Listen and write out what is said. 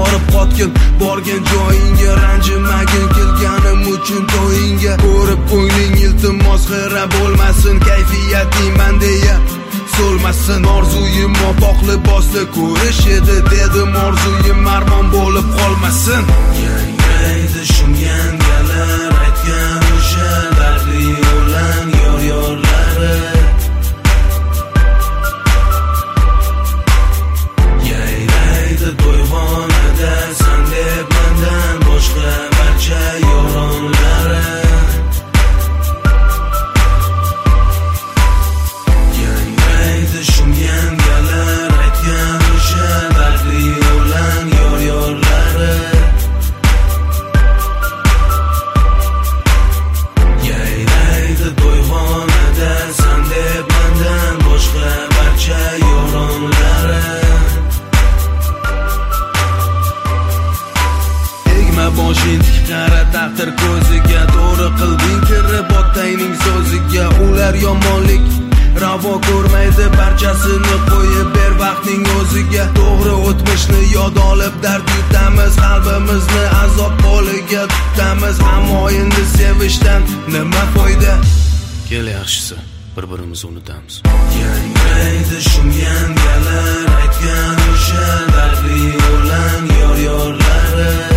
borib qotgin borgan joyingga, ranjimagin kelganim uchun to'yingga. Ko'rib ko'ngling iltimos xira bo'lmasin, kayfiyating mandeya so'lmasin. Orzuyim mopoq libosda ko'rish edi, dedim orzuyim armon bo'lib qolmasin. Yangraydi shumgangalar aytgan o'sha dardli o'lan yor-yorlari. Yayraydi to'yxonada san deb mendan boshqa barcha yoronlari. Shumgangalar aytgan o'sha dardli o'lan yor-yorlari. Yayraydi to'yxonada san deb mendan boshqa barcha yoronlari. Egma boshing tik qara taqdir ko'ziga, to'g'ri qilding kirib otangning so'ziga. Ular yomonlik ravo ko'rmaydi, barchasini qo'yib ber vaqtning o'ziga. To'g'ri o'tmishni yod olib dard yutamiz, qalbimizni azob poliga tutamiz. Ammo endi sevishdan nima foyda? Kel yaxshisi bir-birimizni unutamiz. Yangraydi shumgangalar aytgan o'sha dardli o'lan yor-yorlari.